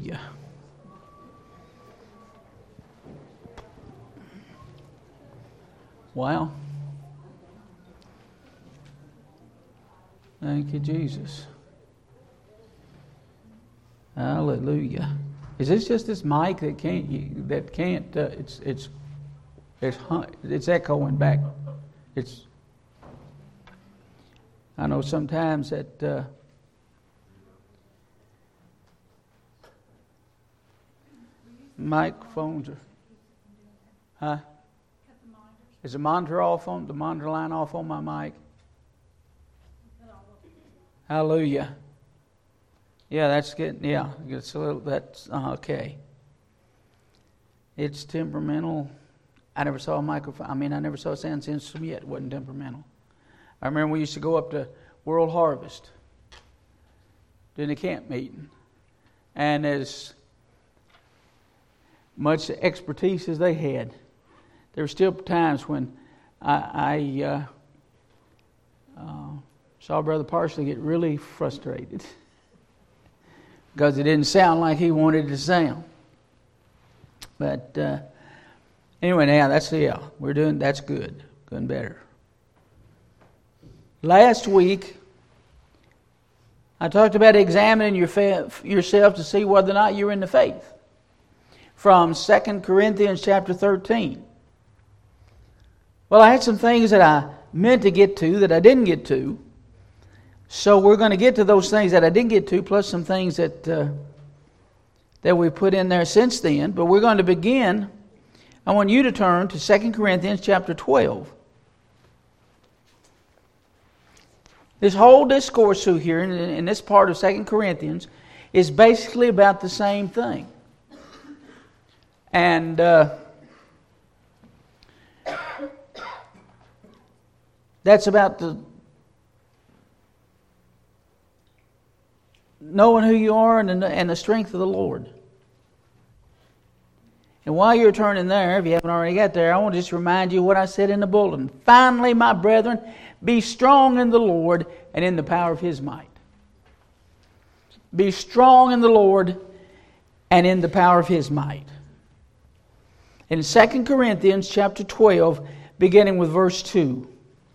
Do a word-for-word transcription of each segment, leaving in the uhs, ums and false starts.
Hallelujah. Wow. Thank you, Jesus. Hallelujah. Is this just this mic that can't that can't? Uh, it's it's it's it's echoing back. It's. I know sometimes that. Uh, Microphones are, huh? Is the monitor off on the monitor line off on my mic? Hallelujah. Yeah, that's getting yeah. It's a little that's uh, okay. It's temperamental. I never saw a microphone. I mean, I never saw a sound system yet. It wasn't temperamental. I remember we used to go up to World Harvest during the camp meeting, and as much expertise as they had, there were still times when I, I uh, uh, saw Brother Parsley get really frustrated because it didn't sound like he wanted it to sound. But uh, anyway, now that's yeah, we're doing that's good, good better. Last week, I talked about examining your fa- yourself to see whether or not you're in the faith. From Second Corinthians chapter thirteen. Well, I had some things that I meant to get to that I didn't get to. So we're going to get to those things that I didn't get to, plus some things that uh, that we put in there since then. But we're going to begin. I want you to turn to Second Corinthians chapter twelve. This whole discourse through here in, in this part of Second Corinthians is basically about the same thing. And uh, that's about the knowing who you are and the, and the strength of the Lord. And while you're turning there, if you haven't already got there, I want to just remind you what I said in the bulletin. Finally, my brethren, be strong in the Lord and in the power of His might. Be strong in the Lord and in the power of His might. In Second Corinthians chapter twelve, beginning with verse two.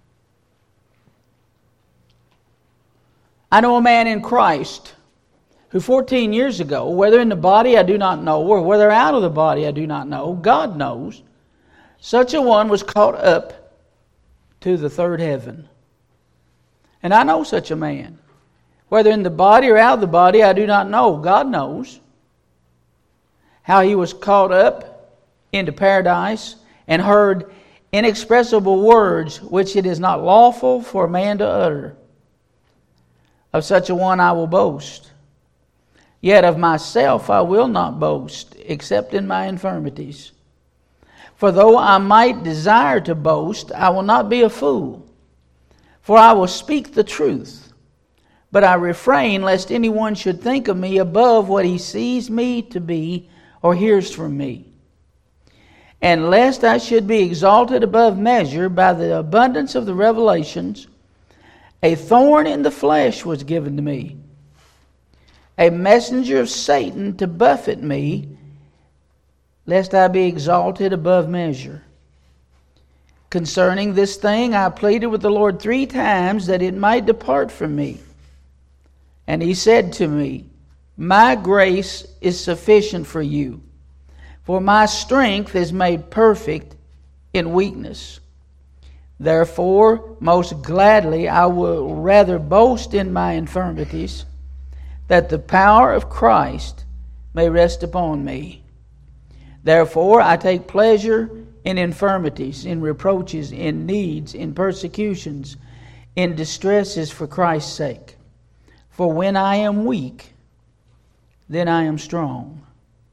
I know a man in Christ who fourteen years ago, whether in the body I do not know, or whether out of the body I do not know, God knows, such a one was caught up to the third heaven. And I know such a man. Whether in the body or out of the body I do not know, God knows how he was caught up into paradise and heard inexpressible words which it is not lawful for a man to utter. Of such a one I will boast. Yet of myself I will not boast, except in my infirmities. For though I might desire to boast, I will not be a fool. For I will speak the truth. But I refrain lest anyone should think of me above what he sees me to be or hears from me. And lest I should be exalted above measure by the abundance of the revelations, a thorn in the flesh was given to me, a messenger of Satan to buffet me, lest I be exalted above measure. Concerning this thing I pleaded with the Lord three times that it might depart from me. And He said to me, my grace is sufficient for you, for my strength is made perfect in weakness. Therefore, most gladly I will rather boast in my infirmities, that the power of Christ may rest upon me. Therefore I take pleasure in infirmities, in reproaches, in needs, in persecutions, in distresses for Christ's sake. For when I am weak, then I am strong.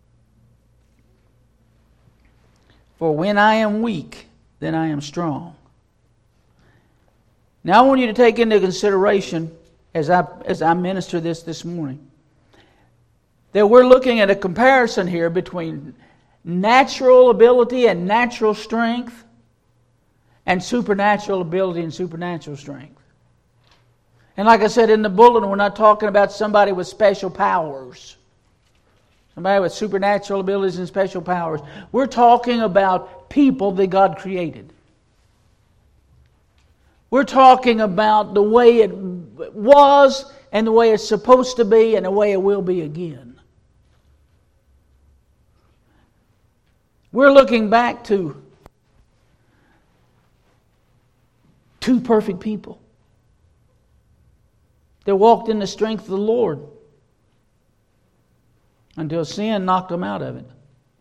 For when I am weak, then I am strong. Now I want you to take into consideration, as I as I minister this this morning, that we're looking at a comparison here between natural ability and natural strength and supernatural ability and supernatural strength. And like I said in the bulletin, we're not talking about somebody with special powers. Somebody with supernatural abilities and special powers. We're talking about people that God created. We're talking about the way it was and the way it's supposed to be and the way it will be again. We're looking back to two perfect people that walked in the strength of the Lord until sin knocked them out of it.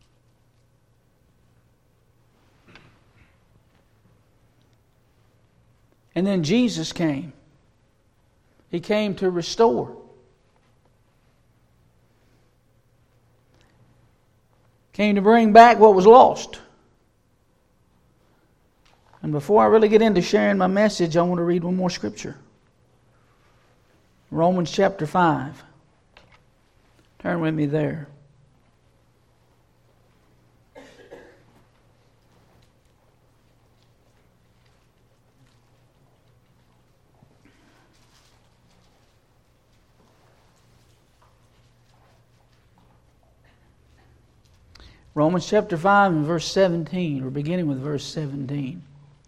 And then Jesus came. He came to restore. Came to bring back what was lost. And before I really get into sharing my message, I want to read one more scripture. Romans chapter five. Turn with me there. Romans chapter five and verse seventeen. We're beginning with verse seventeen.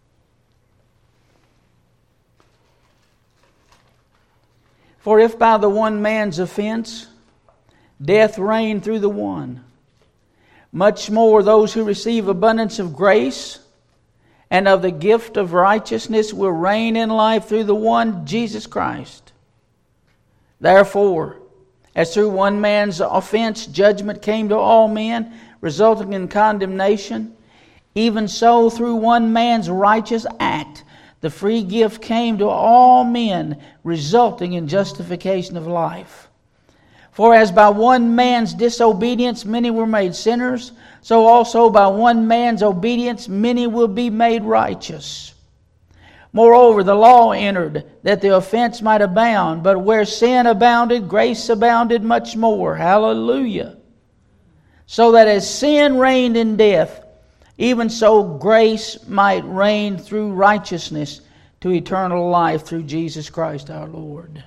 For if by the one man's offense death reigned through the one, much more those who receive abundance of grace and of the gift of righteousness will reign in life through the one, Jesus Christ. Therefore, as through one man's offense judgment came to all men, resulting in condemnation, even so through one man's righteous act the free gift came to all men, resulting in justification of life. For as by one man's disobedience many were made sinners, so also by one man's obedience many will be made righteous. Moreover, the law entered, that the offense might abound, but where sin abounded, grace abounded much more. Hallelujah. So that as sin reigned in death, even so grace might reign through righteousness to eternal life through Jesus Christ our Lord.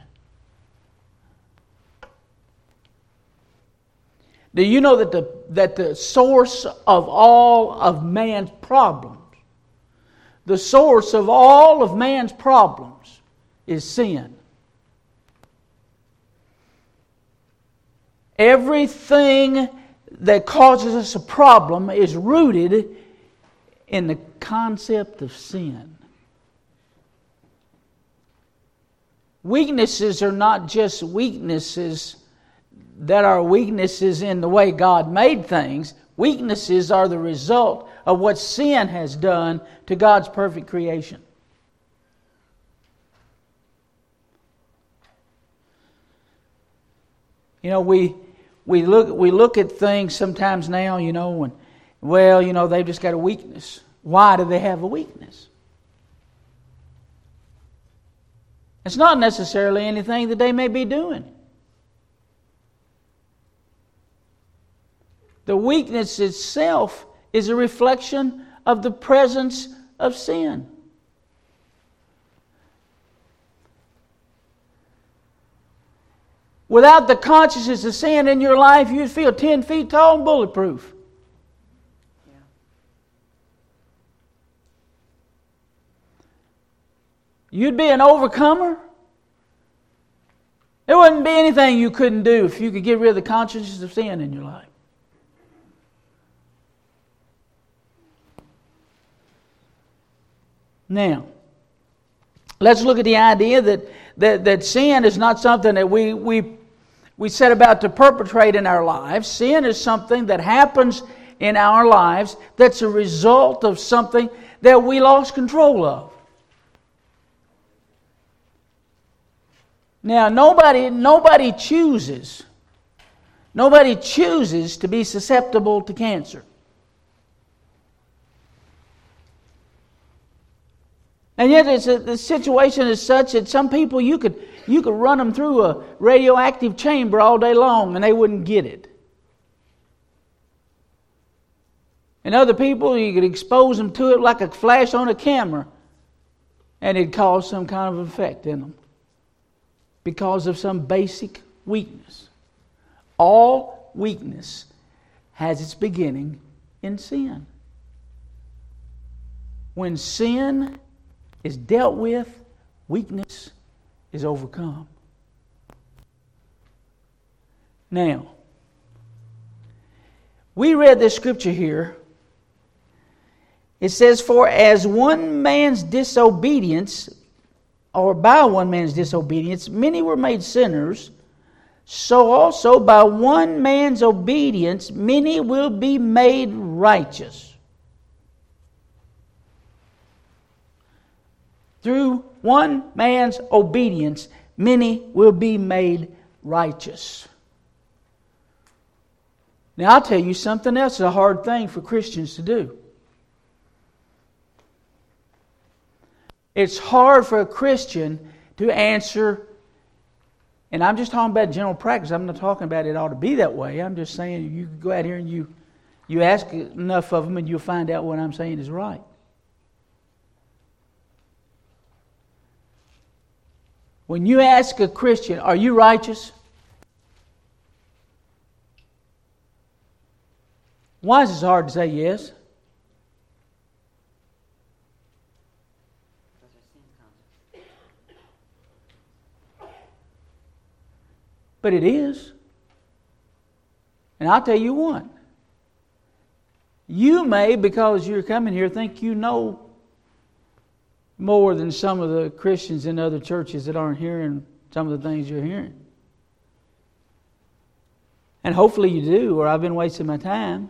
Do you know that the, that the source of all of man's problems, the source of all of man's problems is sin? Everything that causes us a problem is rooted in the concept of sin. Weaknesses are not just weaknesses that are weaknesses in the way God made things. Weaknesses are the result of what sin has done to God's perfect creation. You know, we we look we look at things sometimes now, you know, and well, you know, they've just got a weakness. Why do they have a weakness? It's not necessarily anything that they may be doing. The weakness itself is a reflection of the presence of sin. Without the consciousness of sin in your life, you'd feel ten feet tall and bulletproof. You'd be an overcomer. There wouldn't be anything you couldn't do if you could get rid of the consciousness of sin in your life. Now, let's look at the idea that, that, that sin is not something that we, we, we set about to perpetrate in our lives. Sin is something that happens in our lives that's a result of something that we lost control of. Now, nobody, nobody chooses, nobody chooses to be susceptible to cancer. And yet it's a, the situation is such that some people, you could, you could run them through a radioactive chamber all day long and they wouldn't get it. And other people, you could expose them to it like a flash on a camera and it'd cause some kind of effect in them because of some basic weakness. All weakness has its beginning in sin. When sin is dealt with, weakness is overcome. Now, we read this scripture here. It says, for as one man's disobedience, or by one man's disobedience, many were made sinners, so also by one man's obedience, many will be made righteous. Through one man's obedience, many will be made righteous. Now, I'll tell you something else is a hard thing for Christians to do. It's hard for a Christian to answer, and I'm just talking about general practice. I'm not talking about it ought to be that way. I'm just saying you go out here and you, you ask enough of them and you'll find out what I'm saying is right. When you ask a Christian, are you righteous? Why is it hard to say yes? But it is. And I'll tell you what. You may, because you're coming here, think you know more than some of the Christians in other churches that aren't hearing some of the things you're hearing. And hopefully you do, or I've been wasting my time.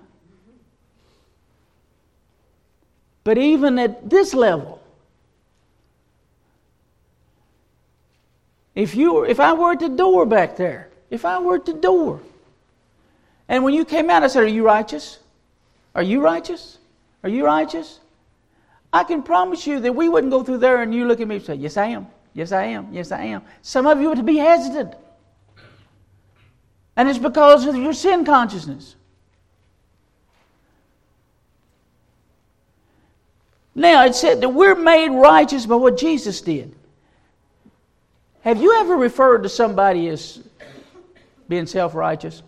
But even at this level, if you were, if I were at the door back there, if I were at the door, and when you came out, I said, "Are you righteous? Are you righteous? Are you righteous?" I can promise you that we wouldn't go through there and you look at me and say, "Yes, I am. Yes, I am. Yes, I am." Some of you would be hesitant. And it's because of your sin consciousness. Now, it said that we're made righteous by what Jesus did. Have you ever referred to somebody as being self-righteous?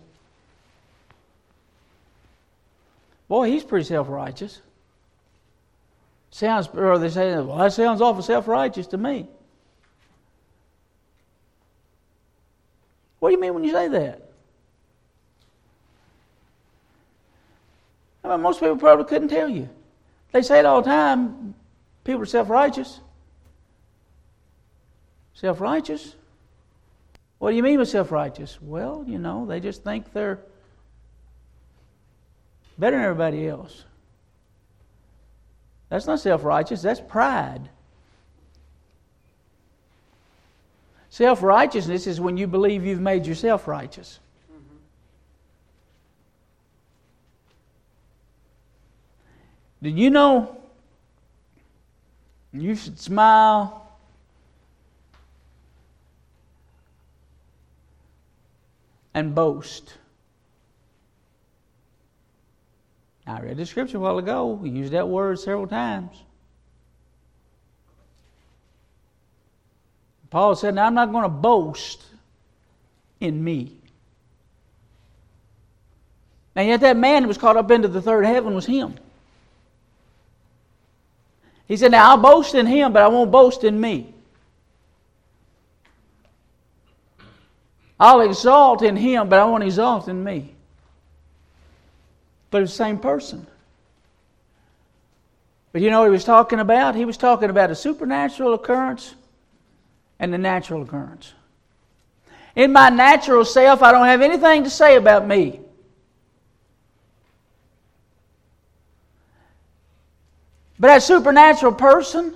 Boy, he's pretty self-righteous. Sounds, or they say, well, that sounds awful self-righteous to me. What do you mean when you say that? I mean, most people probably couldn't tell you. They say it all the time. People are self-righteous. Self-righteous? What do you mean by self-righteous? Well, you know, they just think they're better than everybody else. That's not self-righteous, that's pride. Self-righteousness is when you believe you've made yourself righteous. Mm-hmm. Did you know you should smile and boast? I read the scripture a while ago. We used that word several times. Paul said, now I'm not going to boast in me. And yet that man who was caught up into the third heaven was him. He said, now I'll boast in him, but I won't boast in me. I'll exalt in him, but I won't exalt in me. But it's the same person. But you know what he was talking about? He was talking about a supernatural occurrence and the natural occurrence. In my natural self, I don't have anything to say about me. But that supernatural person,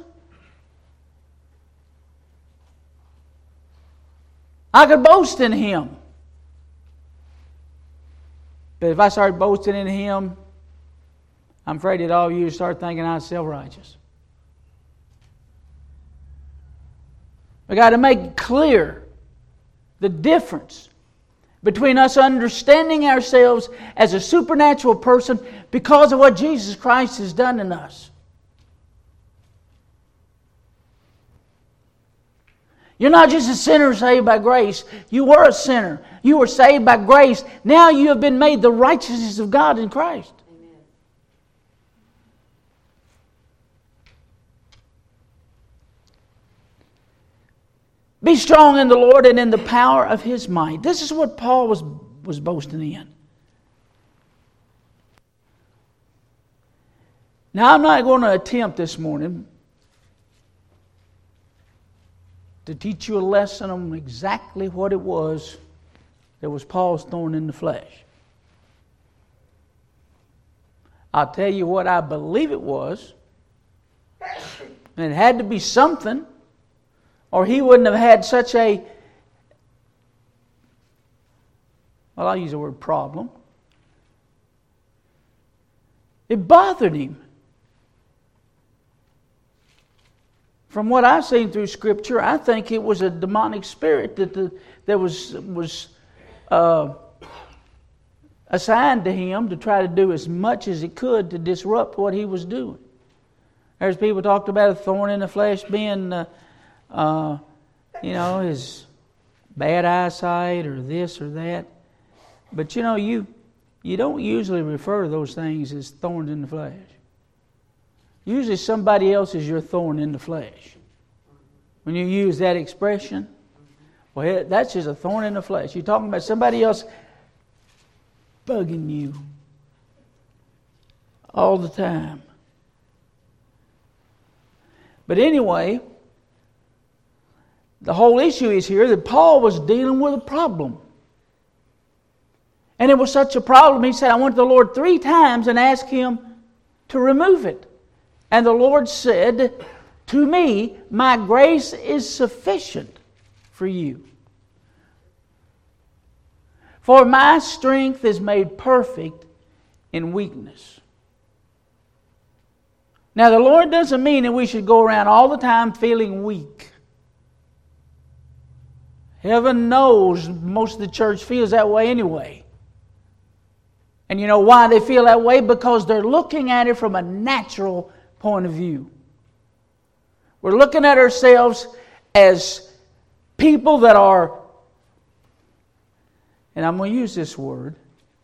I could boast in him. But if I start boasting in him, I'm afraid that all of you start thinking I'm self-righteous. We got to make clear the difference between us understanding ourselves as a supernatural person because of what Jesus Christ has done in us. You're not just a sinner saved by grace. You were a sinner. You were saved by grace. Now you have been made the righteousness of God in Christ. Amen. Be strong in the Lord and in the power of His might. This is what Paul was, was boasting in. Now, I'm not going to attempt this morning to teach you a lesson on exactly what it was that was Paul's thorn in the flesh. I'll tell you what I believe it was. And it had to be something, or he wouldn't have had such a, well, I'll use the word problem. It bothered him. From what I've seen through Scripture, I think it was a demonic spirit that the, that was was uh, assigned to him to try to do as much as it could to disrupt what he was doing. There's people talked about a thorn in the flesh being, uh, uh, you know, his bad eyesight or this or that. But you know, you you don't usually refer to those things as thorns in the flesh. Usually somebody else is your thorn in the flesh. When you use that expression, well, that's just a thorn in the flesh. You're talking about somebody else bugging you all the time. But anyway, the whole issue is here that Paul was dealing with a problem. And it was such a problem, he said, I went to the Lord three times and asked Him to remove it. And the Lord said to me, my grace is sufficient for you. For my strength is made perfect in weakness. Now the Lord doesn't mean that we should go around all the time feeling weak. Heaven knows most of the church feels that way anyway. And you know why they feel that way? Because they're looking at it from a natural point of view. We're looking at ourselves as people that are, and I'm going to use this word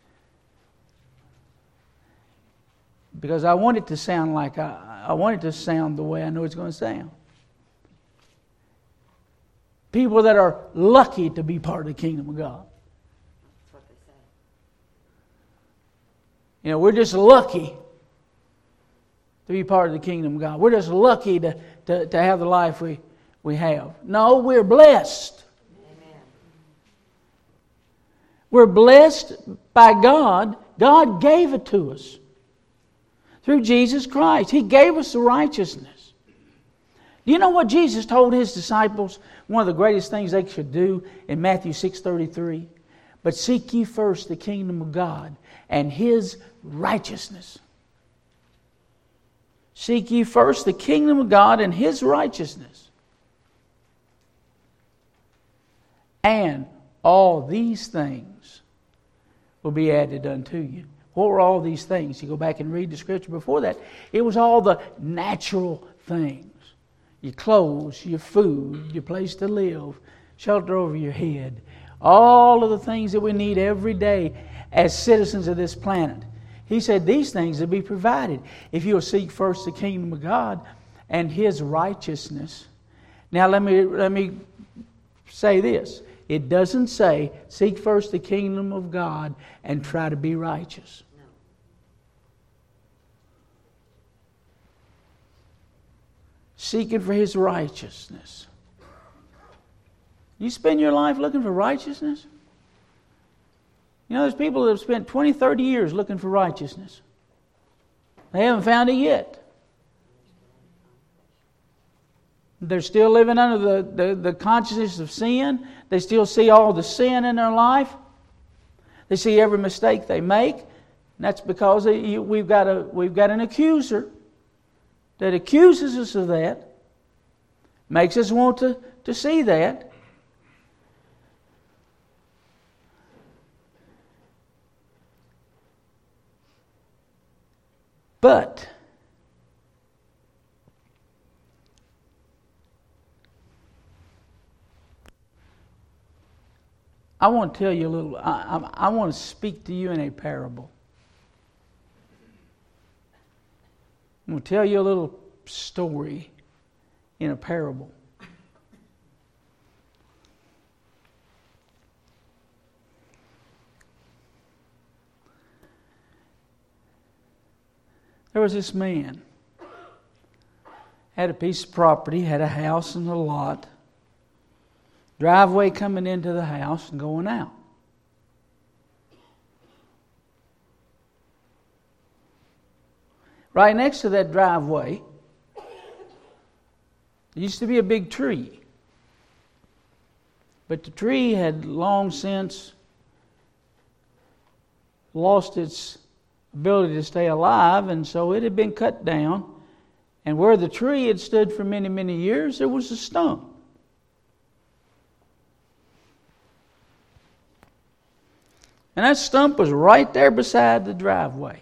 because I want it to sound like I, I want it to sound the way I know it's going to sound. People that are lucky to be part of the kingdom of God. That's what they say. You know, we're just lucky to be part of the kingdom of God. We're just lucky to, to, to have the life we, we have. No, we're blessed. Amen. We're blessed by God. God gave it to us through Jesus Christ. He gave us the righteousness. Do you know what Jesus told His disciples? One of the greatest things they should do in Matthew six thirty-three. But seek ye first the kingdom of God and His righteousness. Seek ye first the kingdom of God and His righteousness. And all these things will be added unto you. What were all these things? You go back and read the Scripture before that. It was all the natural things. Your clothes, your food, your place to live, shelter over your head. All of the things that we need every day as citizens of this planet. He said these things will be provided if you'll seek first the kingdom of God and His righteousness. Now let me let me say this. It doesn't say seek first the kingdom of God and try to be righteous. No. Seeking for His righteousness. You spend your life looking for righteousness? You know, there's people that have spent twenty, thirty years looking for righteousness. They haven't found it yet. They're still living under the, the, the consciousness of sin. They still see all the sin in their life. They see every mistake they make. And that's because they, we've got a we've got an accuser that accuses us of that. Makes us want to, to see that. But I want to tell you a little, I, I, I want to speak to you in a parable. I'm going to tell you a little story in a parable. There was this man, had a piece of property, had a house and a lot, driveway coming into the house and going out. Right next to that driveway, there used to be a big tree. But the tree had long since lost its ability to stay alive, and so it had been cut down. And where the tree had stood for many, many years, there was a stump. And that stump was right there beside the driveway.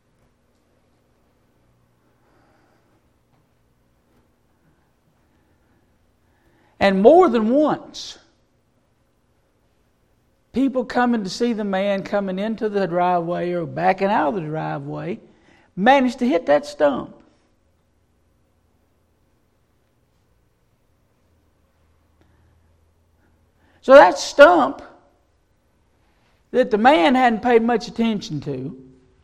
And more than once, people coming to see the man coming into the driveway or backing out of the driveway managed to hit that stump. So that stump that the man hadn't paid much attention to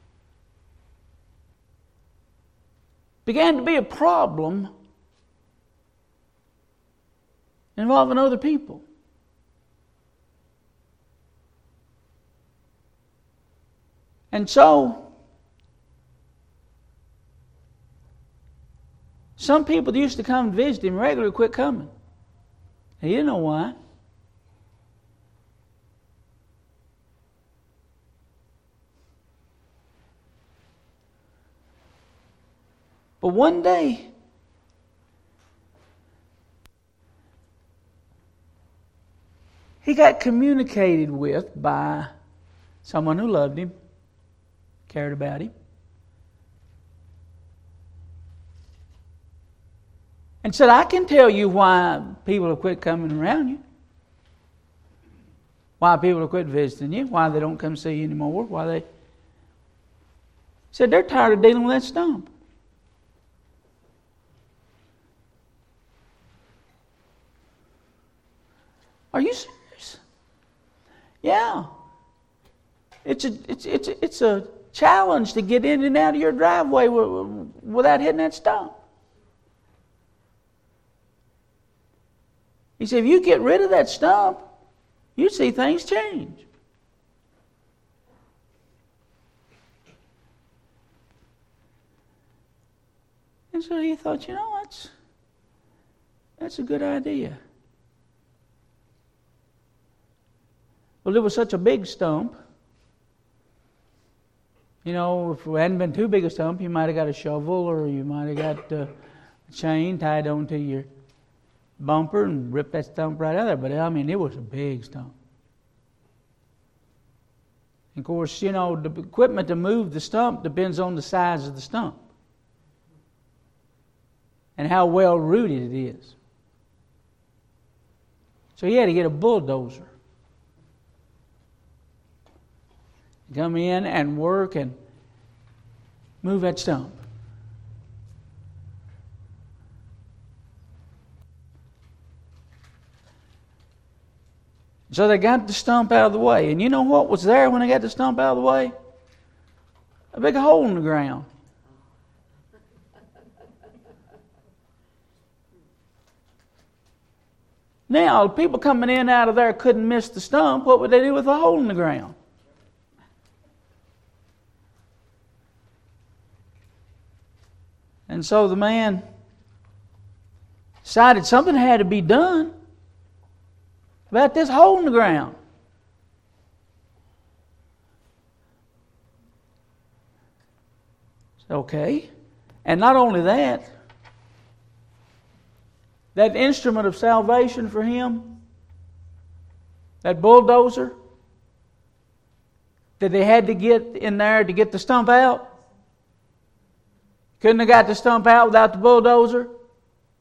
began to be a problem involving other people. And so, some people that used to come and visit him regularly quit coming. And he didn't know why. But one day, he got communicated with by someone who loved him, cared about him, and said, I can tell you why people have quit coming around you, why people have quit visiting you, why they don't come see you anymore, why they... He said, they're tired of dealing with that stump. Are you serious? Yeah. It's a it's it's it's a challenge to get in and out of your driveway without hitting that stump. He said, if you get rid of that stump, you see things change. And so he thought, you know, that's that's a good idea. Well, it was such a big stump. You know, if it hadn't been too big a stump, you might have got a shovel or you might have got a chain tied onto your bumper and ripped that stump right out of there. But, I mean, it was a big stump. And of course, you know, the equipment to move the stump depends on the size of the stump and how well rooted it is. So he had to get a bulldozer. Come in and work and move that stump. So they got the stump out of the way. And you know what was there when they got the stump out of the way? A big hole in the ground. Now, people coming in and out of there couldn't miss the stump. What would they do with a hole in the ground? And so the man decided something had to be done about this hole in the ground. Okay. And not only that, that instrument of salvation for him, that bulldozer that they had to get in there to get the stump out, couldn't have got the stump out without the bulldozer.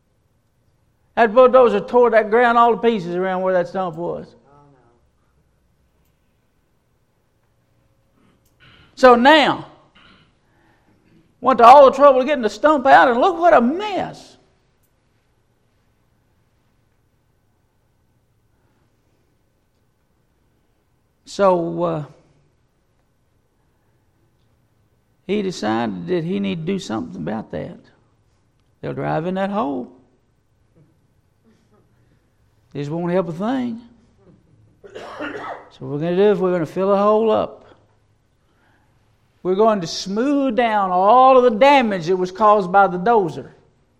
That bulldozer tore that ground all to pieces around where that stump was. So now, went to all the trouble of getting the stump out, and look what a mess. So uh, he decided that he needed to do something about that. They'll drive in that hole. This won't help a thing. So what we're going to do is we're going to fill the hole up. We're going to smooth down all of the damage that was caused by the dozer.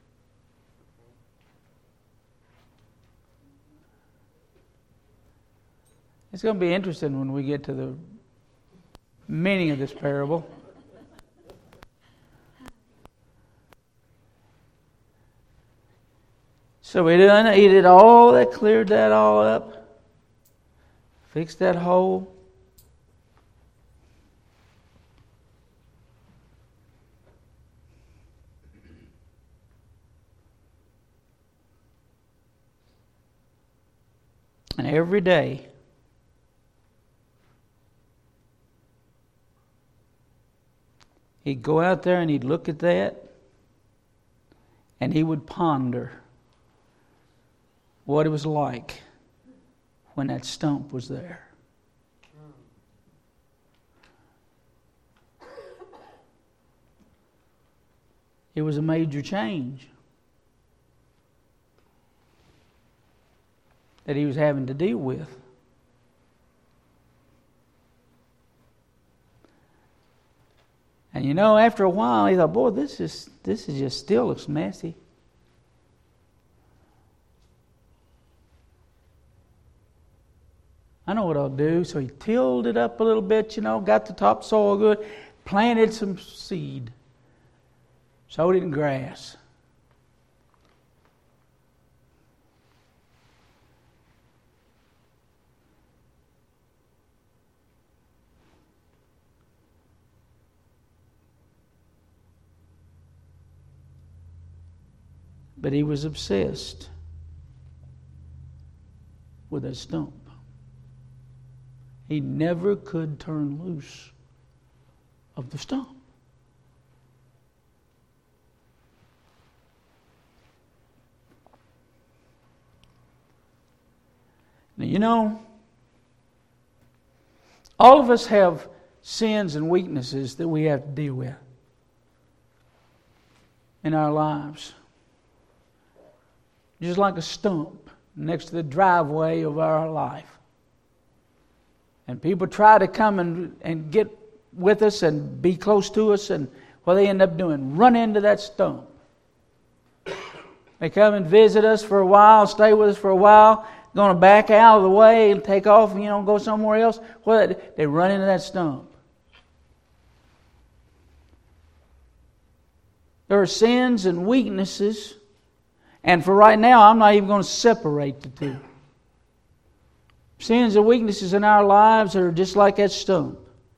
It's going to be interesting when we get to the meaning of this parable. So we done, he did all that, cleared that all up, fixed that hole. And every day, he'd go out there and he'd look at that, and he would ponder what it was like when that stump was there. It was a major change that he was having to deal with. And you know, after a while, he thought, boy, this is this is just still looks messy. I know what I'll do. So he tilled it up a little bit, you know, got the topsoil good, planted some seed, sowed it in grass. But he was obsessed with that stump. He never could turn loose of the stump. Now, you know, all of us have sins and weaknesses that we have to deal with in our lives. Just like a stump next to the driveway of our life. And people try to come and, and get with us and be close to us, and what they end up doing, run into that stump. They come and visit us for a while, stay with us for a while, going to back out of the way and take off, you know, go somewhere else. Well, they run into that stump. There are sins and weaknesses. And for right now, I'm not even going to separate the two. Sins and weaknesses in our lives are just like that stump.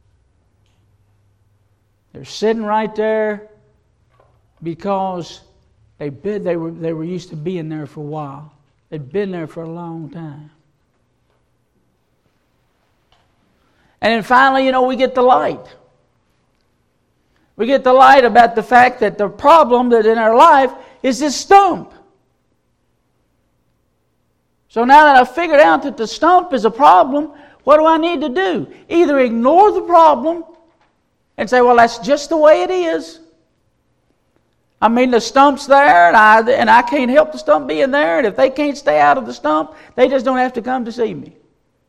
They're sitting right there because they've been, they were they were used to being there for a while. They'd been there for a long time. And then finally, you know, we get the light. We get the light about the fact that the problem that in our life is this stump. So now that I've figured out that the stump is a problem, what do I need to do? Either ignore the problem and say, well, that's just the way it is. I mean, the stump's there, and I, and I can't help the stump being there, and if they can't stay out of the stump, they just don't have to come to see me.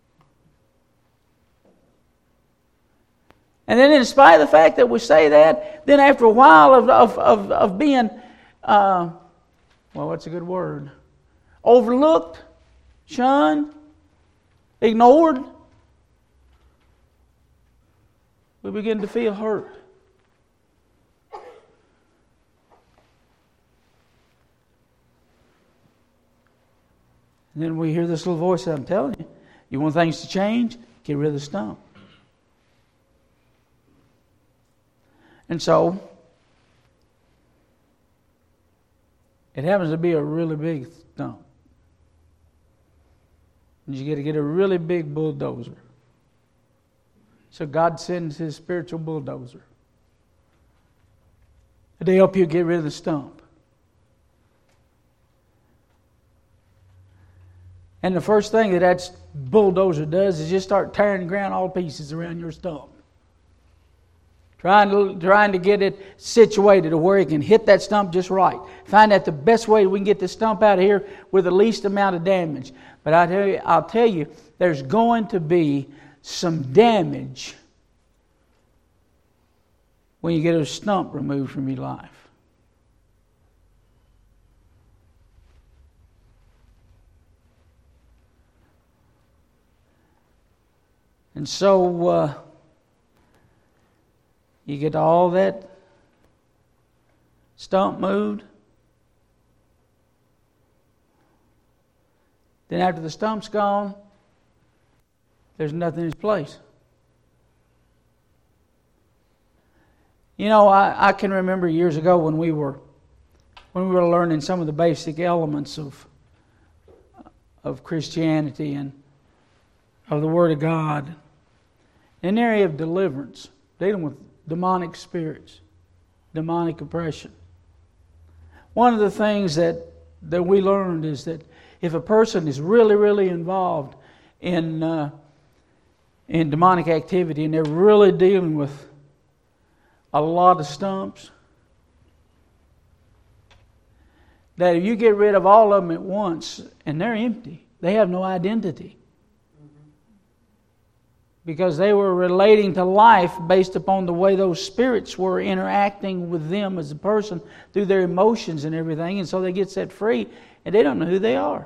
And then in spite of the fact that we say that, then after a while of, of, of, of being, uh, well, what's a good word? Overlooked, shunned, ignored, we begin to feel hurt. And then we hear this little voice that I'm telling you, you want things to change? Get rid of the stump. And so, it happens to be a really big stump. And you got to get a really big bulldozer. So God sends His spiritual bulldozer to help you get rid of the stump. And the first thing that that bulldozer does is just start tearing the ground all to pieces around your stump. Trying to, trying to get it situated to where it can hit that stump just right. Find out the best way we can get the stump out of here with the least amount of damage. But I tell you, I'll tell you, there's going to be some damage when you get a stump removed from your life. And so uh, you get all that stump moved. Then after the stump's gone, there's nothing in its place. You know, I, I can remember years ago when we were when we were learning some of the basic elements of of Christianity and of the Word of God, in the area of deliverance, dealing with demonic spirits, demonic oppression. One of the things that, that we learned is that if a person is really, really involved in uh, in demonic activity and they're really dealing with a lot of stumps, that if you get rid of all of them at once and they're empty, they have no identity. Because they were relating to life based upon the way those spirits were interacting with them as a person through their emotions and everything. And so they get set free and they don't know who they are.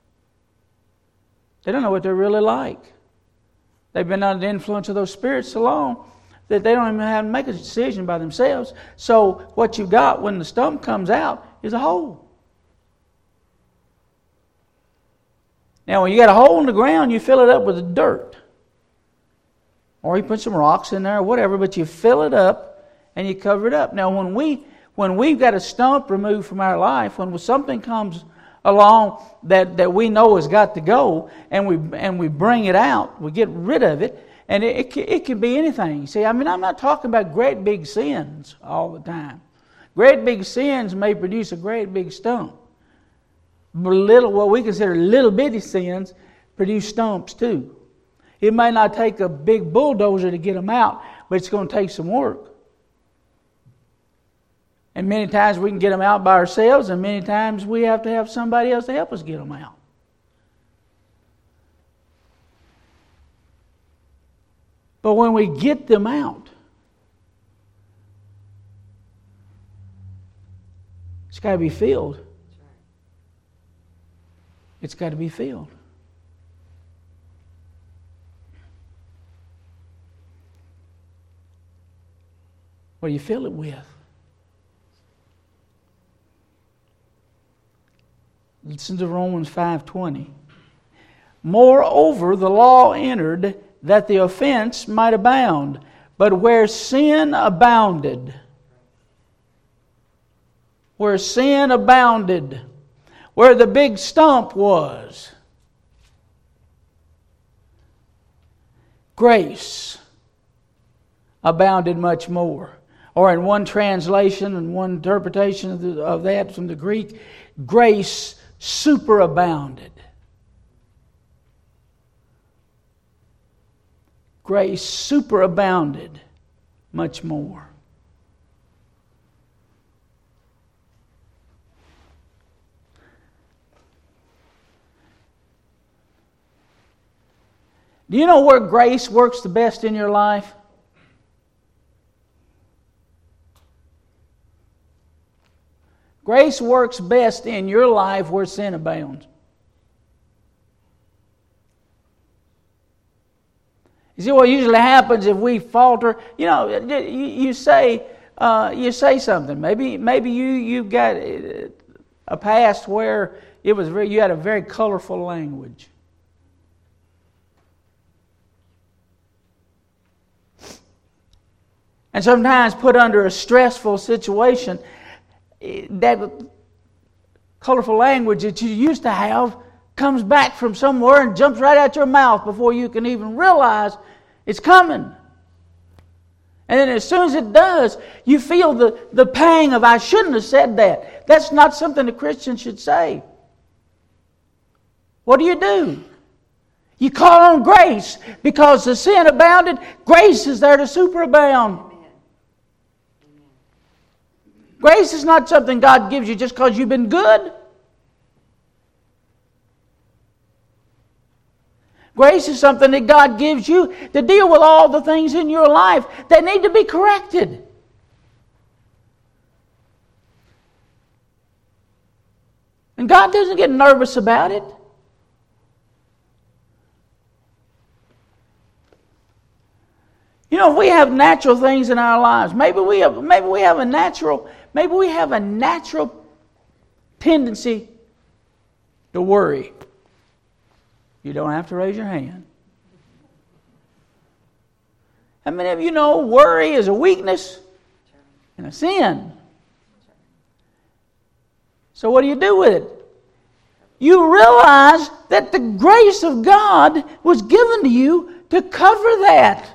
They don't know what they're really like. They've been under the influence of those spirits so long that they don't even have to make a decision by themselves. So what you got when the stump comes out is a hole. Now when you got a hole in the ground, you fill it up with the dirt. Or you put some rocks in there or whatever, but you fill it up and you cover it up. Now when we when we've got a stump removed from our life, when something comes along that, that we know has got to go, and we and we bring it out, we get rid of it, and it, it, it can be anything. See, I mean, I'm not talking about great big sins all the time. Great big sins may produce a great big stump. But little, what we consider little bitty sins produce stumps too. It may not take a big bulldozer to get them out, but it's going to take some work. And many times we can get them out by ourselves, and many times we have to have somebody else to help us get them out. But when we get them out, it's got to be filled. It's got to be filled. What do you fill it with? Listen to Romans five twenty. Moreover, the law entered that the offense might abound. But where sin abounded, where sin abounded, where the big stump was, grace abounded much more. Or in one translation and one interpretation of, the, of that from the Greek, grace superabounded. Grace superabounded much more. Do you know where grace works the best in your life? Grace works best in your life where sin abounds. You see what usually happens if we falter? You know, you, you say uh, you say something. Maybe maybe you you've got a past where it was very, you had a very colorful language. And sometimes put under a stressful situation, that colorful language that you used to have comes back from somewhere and jumps right out your mouth before you can even realize it's coming. And then as soon as it does, you feel the, the pang of, I shouldn't have said that. That's not something a Christian should say. What do you do? You call on grace. Because the sin abounded, grace is there to superabound. Grace is not something God gives you just because you've been good. Grace is something that God gives you to deal with all the things in your life that need to be corrected. And God doesn't get nervous about it. You know, if we have natural things in our lives, maybe we have, maybe we have a natural, maybe we have a natural tendency to worry. You don't have to raise your hand. How many of you know worry is a weakness and a sin? So what do you do with it? You realize that the grace of God was given to you to cover that.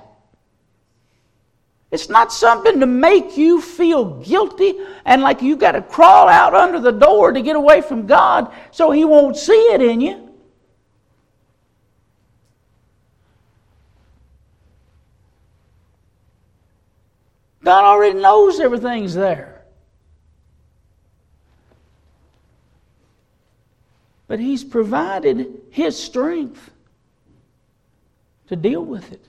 It's not something to make you feel guilty and like you got to crawl out under the door to get away from God so He won't see it in you. God already knows everything's there. But He's provided His strength to deal with it.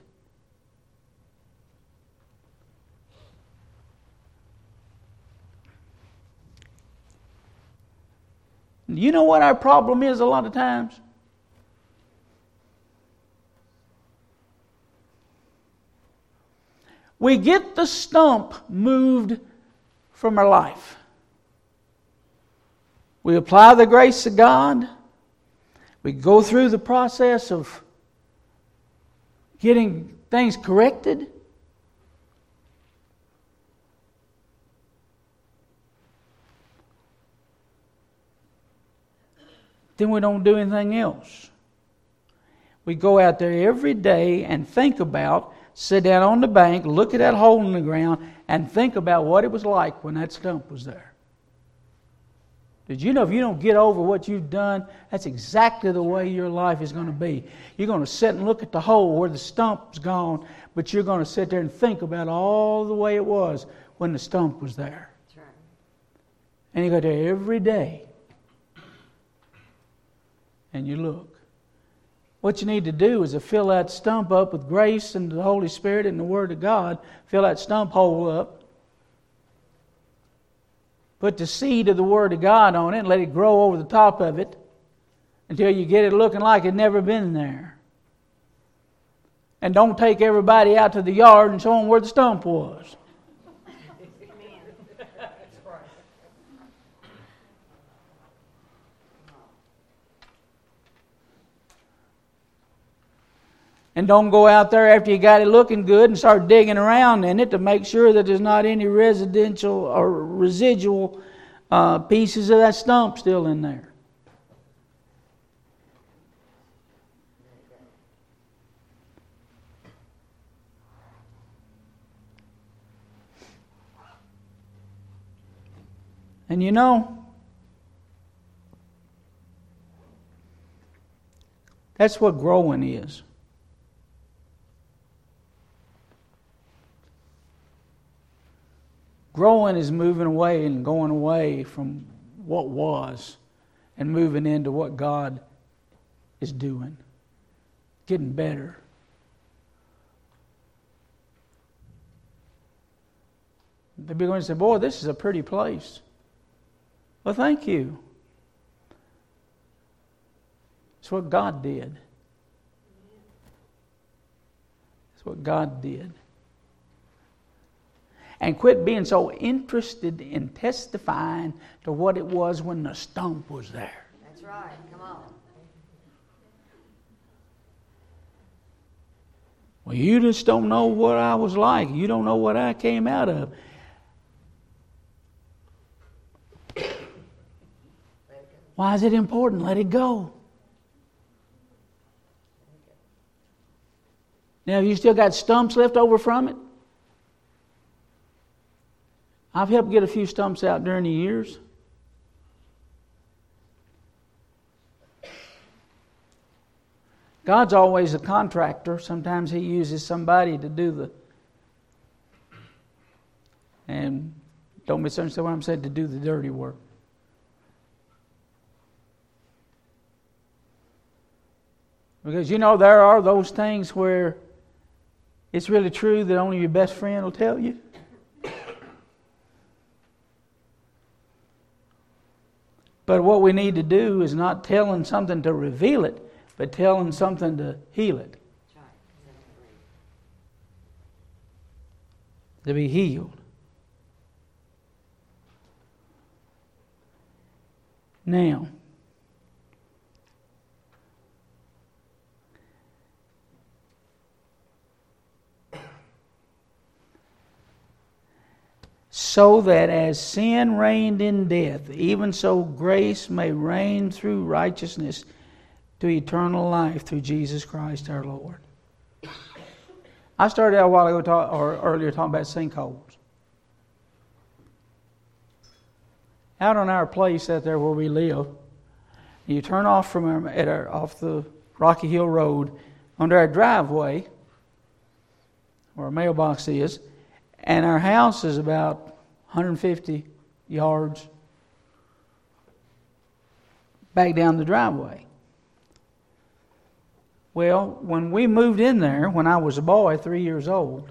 You know what our problem is a lot of times? We get the stump moved from our life. We apply the grace of God. We go through the process of getting things corrected. Then we don't do anything else. We go out there every day and think about, sit down on the bank, look at that hole in the ground, and think about what it was like when that stump was there. Did you know if you don't get over what you've done, that's exactly the way your life is going to be. You're going to sit and look at the hole where the stump's gone, but you're going to sit there and think about all the way it was when the stump was there. That's right. And you go there every day. And you look. What you need to do is to fill that stump up with grace and the Holy Spirit and the Word of God. Fill that stump hole up. Put the seed of the Word of God on it and let it grow over the top of it until you get it looking like it never been there. And don't take everybody out to the yard and show them where the stump was. And don't go out there after you got it looking good and start digging around in it to make sure that there's not any residential or residual uh, pieces of that stump still in there. And you know, that's what growing is. Growing is moving away and going away from what was and moving into what God is doing. Getting better. They'll be going to say, boy, this is a pretty place. Well, thank you. It's what God did. It's what God did. And quit being so interested in testifying to what it was when the stump was there. That's right. Come on. Well, you just don't know what I was like. You don't know what I came out of. Why is it important? Let it go. Now, have you still got stumps left over from it? I've helped get a few stumps out during the years. God's always a contractor. Sometimes He uses somebody to do the, and don't misunderstand what I'm saying, to do the dirty work. Because you know, there are those things where it's really true that only your best friend will tell you. But what we need to do is not telling something to reveal it, but telling something to heal it. To be healed. Now, so that as sin reigned in death, even so grace may reign through righteousness to eternal life through Jesus Christ our Lord. I started out a while ago, talk, or earlier, talking about sinkholes. Out on our place out there where we live, you turn off from our, at our, off the Rocky Hill Road under our driveway, where our mailbox is, and our house is about one hundred fifty yards back down the driveway. Well, when we moved in there, when I was a boy, three years old,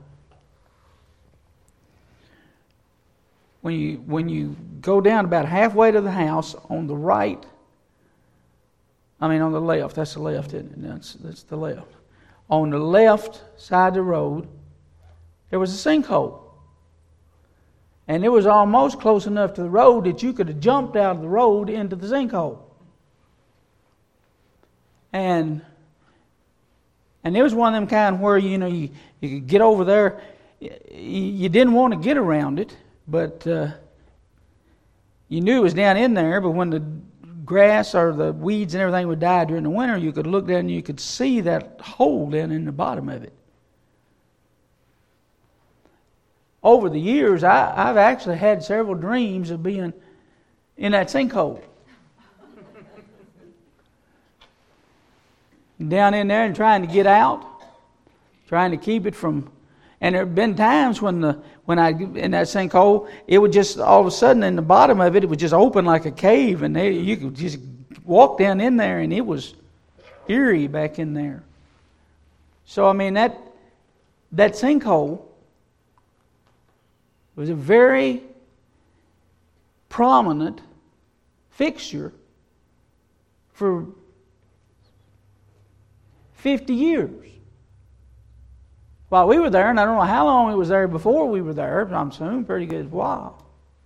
when you when you go down about halfway to the house on the right, I mean on the left, that's the left, isn't it? That's, that's the left. On the left side of the road, there was a sinkhole. And it was almost close enough to the road that you could have jumped out of the road into the sinkhole. And and it was one of them kind where, you know, you, you could get over there. You didn't want to get around it, but uh, you knew it was down in there. But when the grass or the weeds and everything would die during the winter, you could look down and you could see that hole down in the bottom of it. Over the years, I, I've actually had several dreams of being in that sinkhole. Down in there and trying to get out, trying to keep it from. And there have been times when the when I in that sinkhole, it would just all of a sudden in the bottom of it, it would just open like a cave, and they, you could just walk down in there, and it was eerie back in there. So I mean that that sinkhole was a very prominent fixture for fifty years. While we were there, and I don't know how long it was there before we were there, but I'm assuming pretty good while.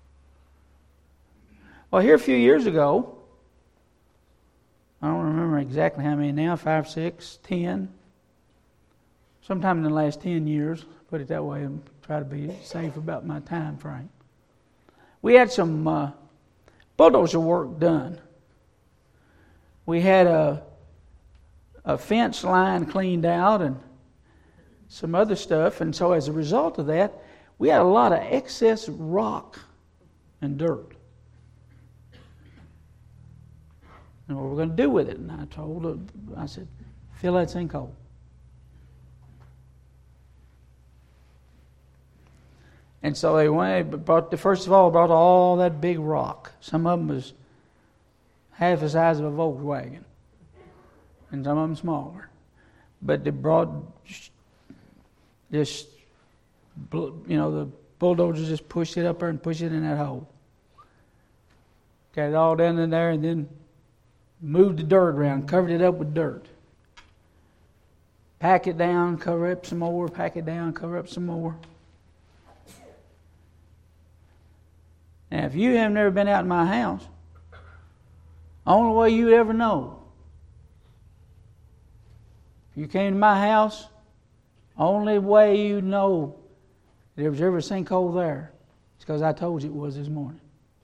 Well, here a few years ago, I don't remember exactly how many now, five, six, ten, sometime in the last ten years, put it that way, and try to be safe about my time frame. We had some uh, bulldozer work done. We had a a fence line cleaned out and some other stuff. And so as a result of that, we had a lot of excess rock and dirt. And what we're going to do with it? And I told her, I said, fill that sinkhole. And so they went, brought the, first of all, brought all that big rock. Some of them was half the size of a Volkswagen. And some of them smaller. But they brought just, you know, the bulldozers just pushed it up there and pushed it in that hole. Got it all down in there and then moved the dirt around, covered it up with dirt. Pack it down, cover up some more, pack it down, cover up some more. Now, if you have never been out in my house, the only way you would ever know, you came to my house, only way you know that there was ever a sinkhole there is because I told you it was this morning.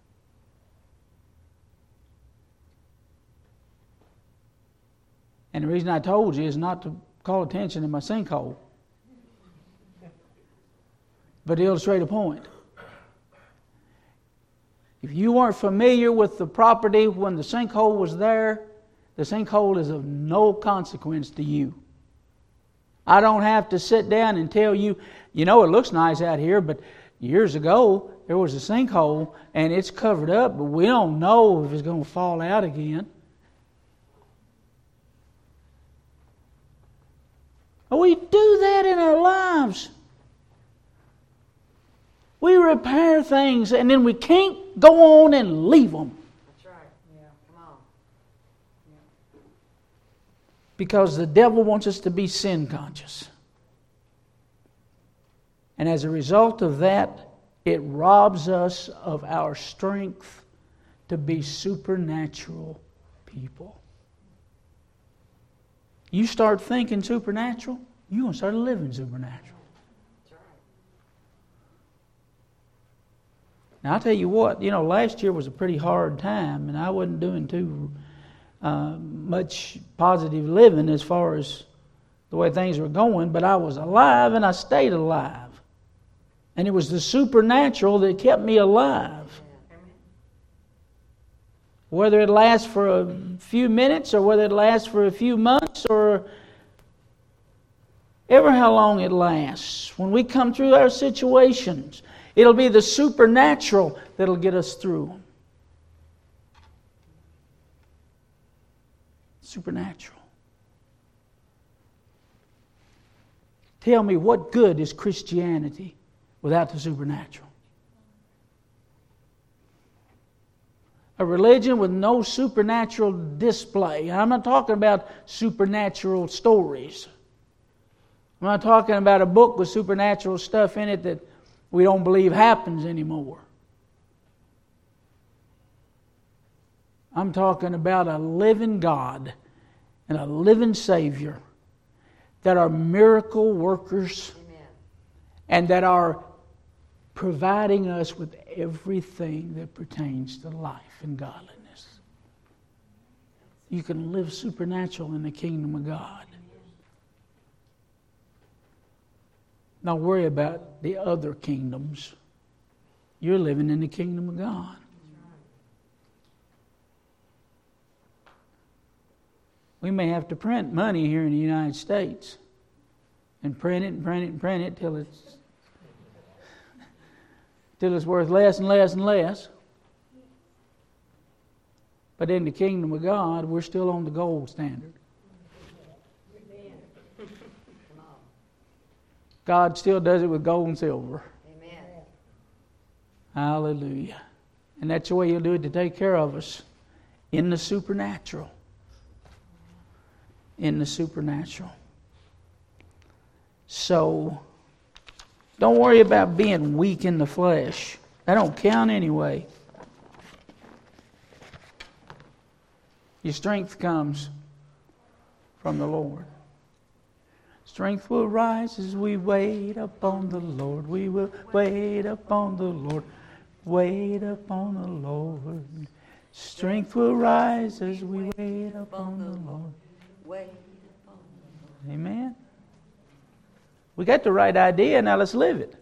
And the reason I told you is not to call attention to my sinkhole, but to illustrate a point. If you weren't familiar with the property when the sinkhole was there, the sinkhole is of no consequence to you. I don't have to sit down and tell you, you know, it looks nice out here, but years ago there was a sinkhole and it's covered up, but we don't know if it's going to fall out again. We do that in our lives. We repair things and then we can't go on and leave them. That's right. Yeah. Come on. Yeah. Because the devil wants us to be sin conscious. And as a result of that, it robs us of our strength to be supernatural people. You start thinking supernatural, you're going to start living supernatural. That's right. Now, I'll tell you what, you know, last year was a pretty hard time, and I wasn't doing too uh, much positive living as far as the way things were going, but I was alive and I stayed alive. And it was the supernatural that kept me alive. Whether it lasts for a few minutes or whether it lasts for a few months or ever how long it lasts. When we come through our situations, it'll be the supernatural that'll get us through them. Supernatural. Tell me, what good is Christianity without the supernatural? A religion with no supernatural display. I'm not talking about supernatural stories. I'm not talking about a book with supernatural stuff in it that we don't believe happens anymore. I'm talking about a living God and a living Savior that are miracle workers. Amen. And that are providing us with everything that pertains to life and godliness. You can live supernatural in the kingdom of God. Don't worry about the other kingdoms. You're living in the kingdom of God. We may have to print money here in the United States and print it and print it and print it till it's till it's worth less and less and less. But in the kingdom of God, we're still on the gold standard. God still does it with gold and silver. Amen. Hallelujah. And that's the way He'll do it to take care of us in the supernatural. In the supernatural. So, don't worry about being weak in the flesh. That don't count anyway. Your strength comes from the Lord. Strength will rise as we wait upon the Lord. We will wait upon the Lord. Wait upon the Lord. Strength will rise as we wait upon the Lord. Wait upon the Lord. Amen. We got the right idea, now let's live it.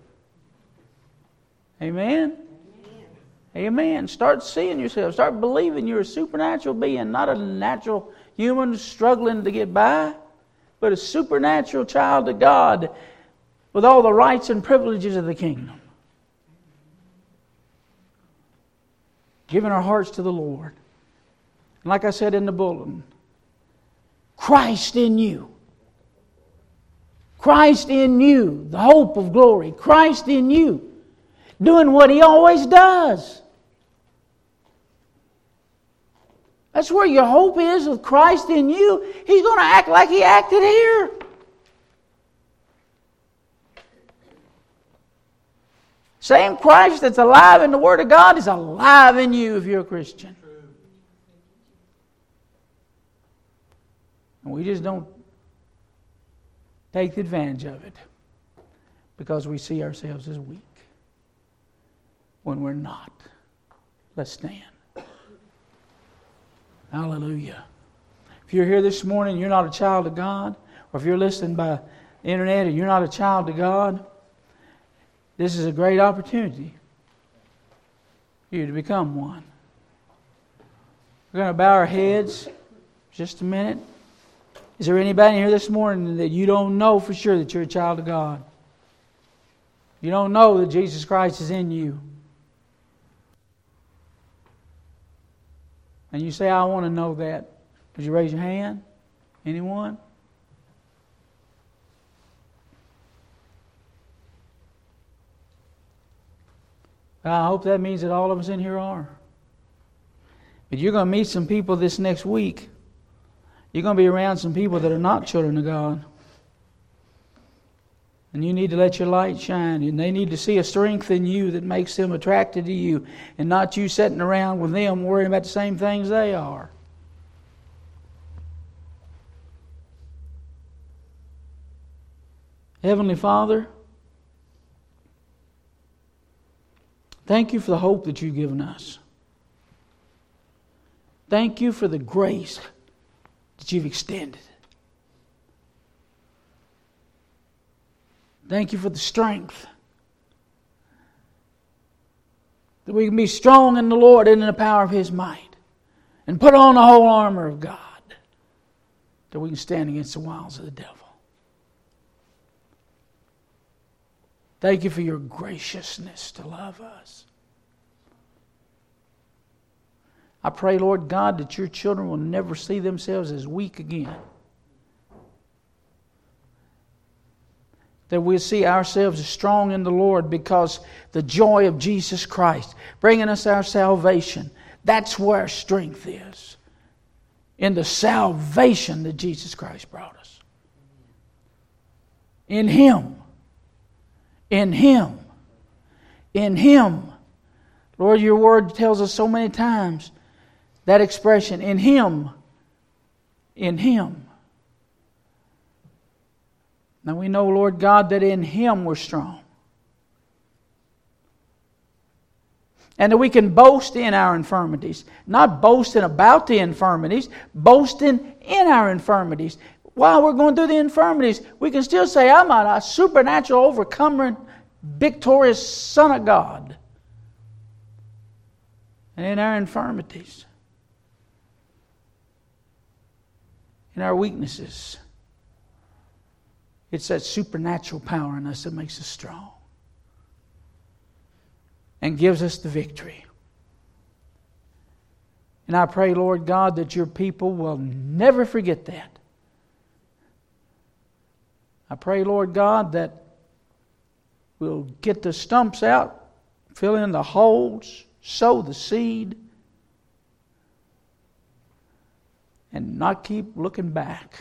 Amen. Amen. Amen. Start seeing yourself. Start believing you're a supernatural being, not a natural human struggling to get by, but a supernatural child of God with all the rights and privileges of the kingdom. Giving our hearts to the Lord. And like I said in the bulletin, Christ in you. Christ in you, the hope of glory. Christ in you, doing what He always does. That's where your hope is, with Christ in you. He's going to act like He acted here. Same Christ that's alive in the Word of God is alive in you if you're a Christian. And we just don't take advantage of it because we see ourselves as weak when we're not. Let's stand. Hallelujah. If you're here this morning and you're not a child of God, or if you're listening by the internet and you're not a child of God, this is a great opportunity you to become one. We're going to bow our heads just a minute. Is there anybody here this morning that you don't know for sure that you're a child of God? You don't know that Jesus Christ is in you. And you say, I want to know that. Would you raise your hand? Anyone? I hope that means that all of us in here are. But you're going to meet some people this next week. You're going to be around some people that are not children of God. And you need to let your light shine. And they need to see a strength in you that makes them attracted to you. And not you sitting around with them worrying about the same things they are. Heavenly Father, thank you for the hope that you've given us. Thank you for the grace that you've extended. Thank you for the strength that we can be strong in the Lord and in the power of His might, and put on the whole armor of God, that we can stand against the wiles of the devil. Thank you for your graciousness to love us. I pray, Lord God, that your children will never see themselves as weak again. That we'll see ourselves as strong in the Lord because the joy of Jesus Christ, bringing us our salvation, that's where our strength is. In the salvation that Jesus Christ brought us. In Him. In Him. In Him. Lord, your word tells us so many times that expression, in Him. In Him. Now we know, Lord God, that in Him we're strong. And that we can boast in our infirmities. Not boasting about the infirmities, boasting in our infirmities. While we're going through the infirmities, we can still say, I'm a supernatural overcomer, victorious Son of God. And in our infirmities, in our weaknesses, it's that supernatural power in us that makes us strong and gives us the victory. And I pray, Lord God, that your people will never forget that. I pray, Lord God, that we'll get the stumps out, fill in the holes, sow the seed, and not keep looking back.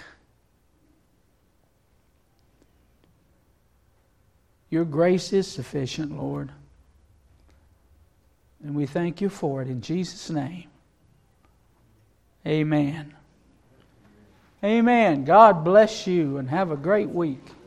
Your grace is sufficient, Lord. And we thank you for it in Jesus' name. Amen. Amen. God bless you and have a great week.